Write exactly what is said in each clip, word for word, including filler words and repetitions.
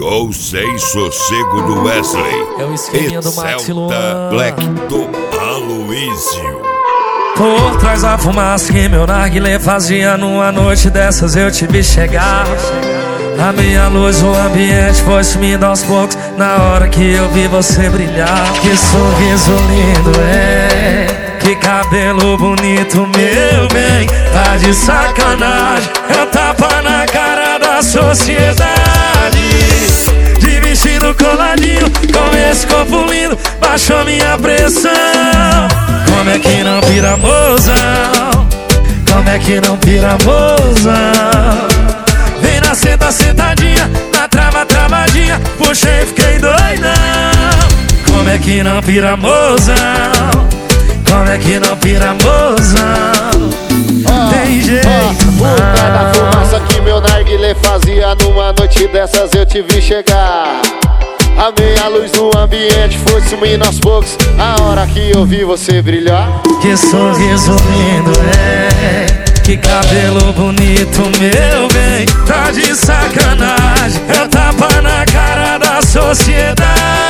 Chegou sem sossego do Wesley. É o esqueminha do Maxi Luan. Black do Aloysio. Por trás da fumaça que meu narguilé fazia, numa noite dessas eu te vi chegar. A minha luz, o ambiente foi sumindo aos poucos, na hora que eu vi você brilhar. Que sorriso lindo, é, que cabelo bonito, meu bem. Tá de sacanagem, é um tapa na cara da sociedade. De vestido coladinho, com esse corpo lindo, baixou minha pressão. Como é que não pira, mozão? Como é que não pira, mozão? Vem na senta, sentadinha, na trava, travadinha, puxei, fiquei doidão. Como é que não pira, mozão? Como é que não pira, mozão? Tem jeito não. O pé da fumaça que meu narguilé fazia, numa noite dessas eu te vi chegar. A meia luz no ambiente foi sumindo aos poucos, a hora que eu vi você brilhar. Que sorriso lindo, é, que cabelo bonito, meu bem. Tá de sacanagem, é um tapa na cara da sociedade.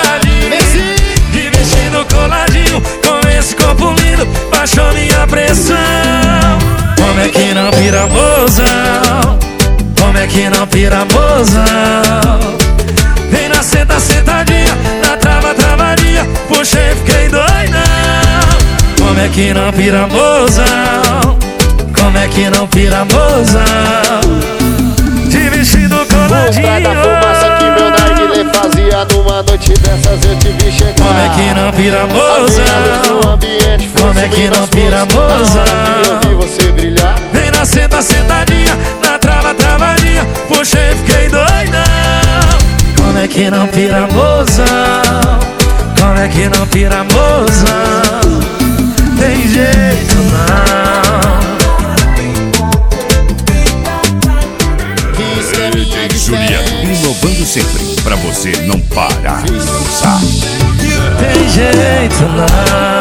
De vestido coladinho, com esse corpo lindo, baixou minha pressão. Como é que não pira, mozão? Como é que não pira, mozão? Vem na senta, sentadinha, na trava, travadinha, puxei, fiquei doidão. Como é que não pira, mozão? Como é que não pira, mozão? De vestido coladinho. O pé da fumaça que meu narguilé fazia, numa noite dessas eu te vi chegar. Como é que não pira, mozão? Como é que não pira, mozão? Eu vi você brilhar. Vem na senta, sentadinha, na trava, travadinha, puxei, fiquei doidão. Como é que não pira, mozão? Como é que não pira, mozão? Tem jeito não. D J Juliano, inovando sempre, pra você não parar de dançar. Tem jeito não.